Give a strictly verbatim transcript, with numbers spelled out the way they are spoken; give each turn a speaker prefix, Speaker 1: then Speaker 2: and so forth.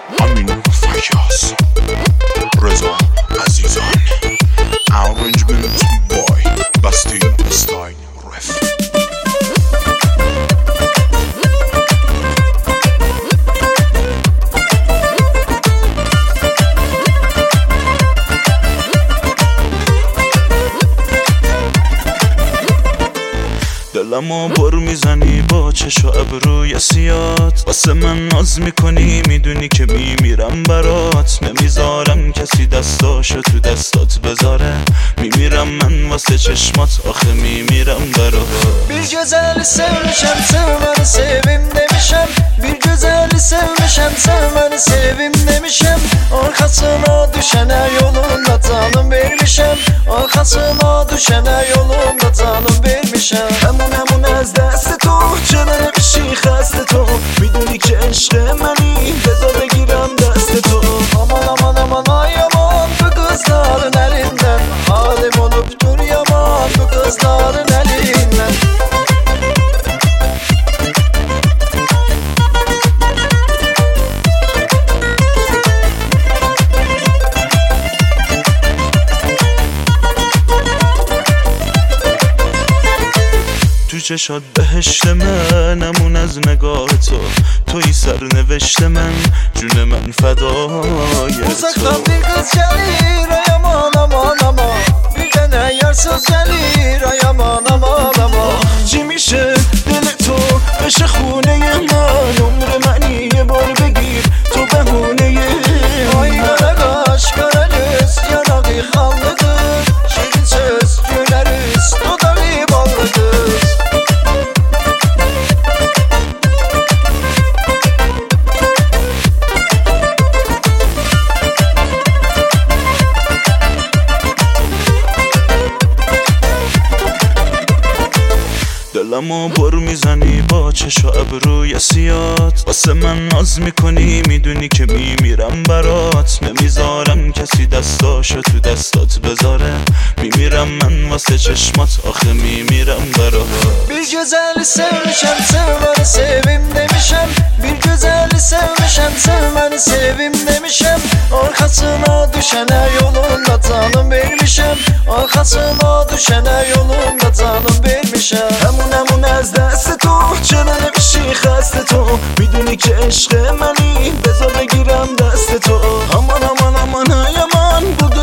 Speaker 1: امین فیاض، رضا عزیزان، Arrangement boy بستی استایل رف. دلمو بر میزنی با چش و ابروی سیات، واسه من ناز میکنی میدونی که میمیرم برات. نمیذارم کسی دستاشو تو دستات بذاره، میمیرم من واسه چشمات، آخه میمیرم برات.
Speaker 2: Bir güzeli sevmişem sevmeni sevim demişem. Bir güzeli sevmişem sevmeni sevim demişem. Arkasına düşene yolunda canım vermişem. Arkasına düşene yolunda canım vermişem. همون همون از دست تو چنه نمیشی خسته تو، میدونی که عشق منی بذار بگیرم دست تو. Aman aman aman ay aman bu kızların elinden، halim olup dur yaman bu kızların elinden.
Speaker 1: تو چشات بهشت منمون از نگاه تو، توی سرنوشت من، جون من فدای تو.
Speaker 2: Uzaktan bir kız gelir ay aman aman aman، bir tane yarsız gelir ay aman aman aman.
Speaker 1: چی میشه دل تو بشه خونه من، عمر منی یه بار بگیر تو بهونه
Speaker 2: Ay kara kaş kara göz yanağı kanlıdır، şirin söz güleriz dudağı ballıdır.
Speaker 1: دلمو بر میزنی با چش و ابروی سیات، واسه من ناز میکنی میدونی که میمیرم برات. نمیذارم کسی دستاشو تو دستات بذاره، میمیرم من واسه چشمات، آخه میمیرم برات.
Speaker 2: Bir güzeli sevmişem sevmeni sevim demişem. Bir güzeli sevmişem sevmeni sevim demişem. Arkasına düşene yolunda canım vermişem. Arkasına düşene yolunda canım vermişem.
Speaker 1: همون همون از دست تو چنه نمیشی خسته تو، میدونی که عشق منی بذار بگیرم دست تو. امان امان امان های امان